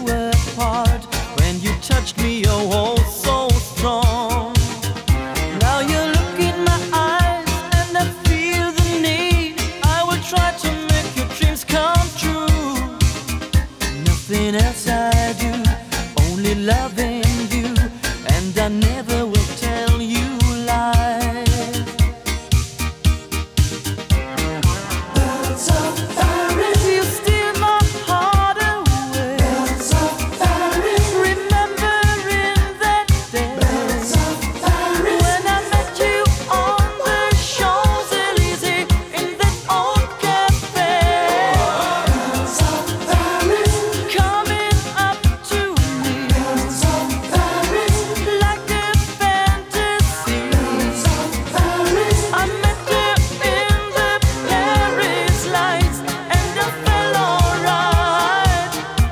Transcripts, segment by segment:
apart when you touched me, oh, so strong. Now you look in my eyes and I feel the need. I will try to make your dreams come true. Nothing else I do, only loving you, and I never will tell you lies. Birds of Paris, You steal my heart away, birds of Paris, remembering that day birds of Paris, when I met you on the Champs-Élysées in that old cafe. birds of Paris, Coming up to me birds of Paris, like a fantasy. birds of Paris, I met her in the Paris lights and I felt alright.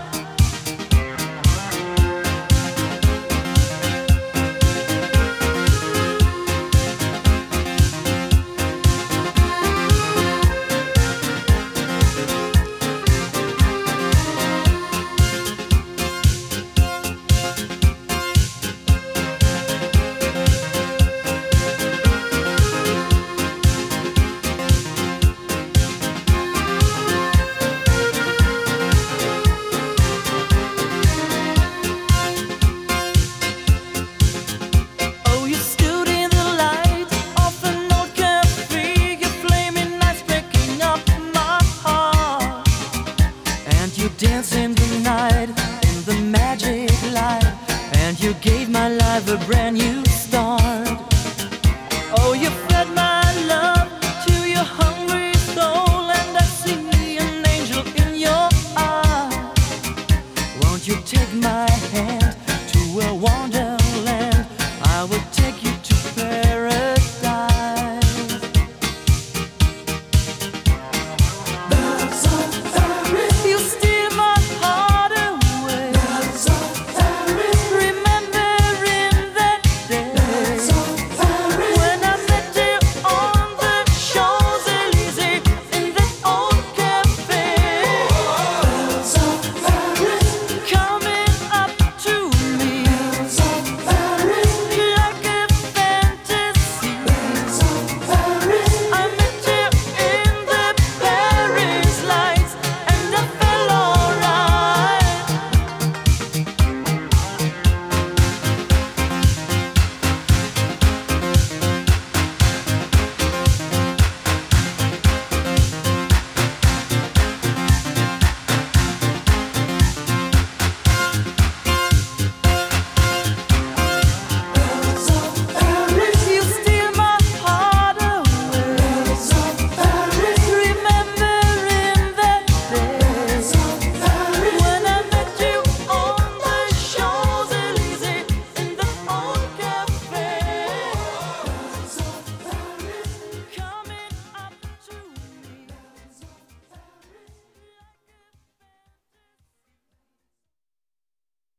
Oh, you stood in the light of an old cafe, your flaming eyes breaking up my heart. And you danced in the night, in the magic light, and you gave my life a brand new start. Oh, you fed my love to your hungry soul, and I see an angel in your eyes. Won't you take my hand to a wonder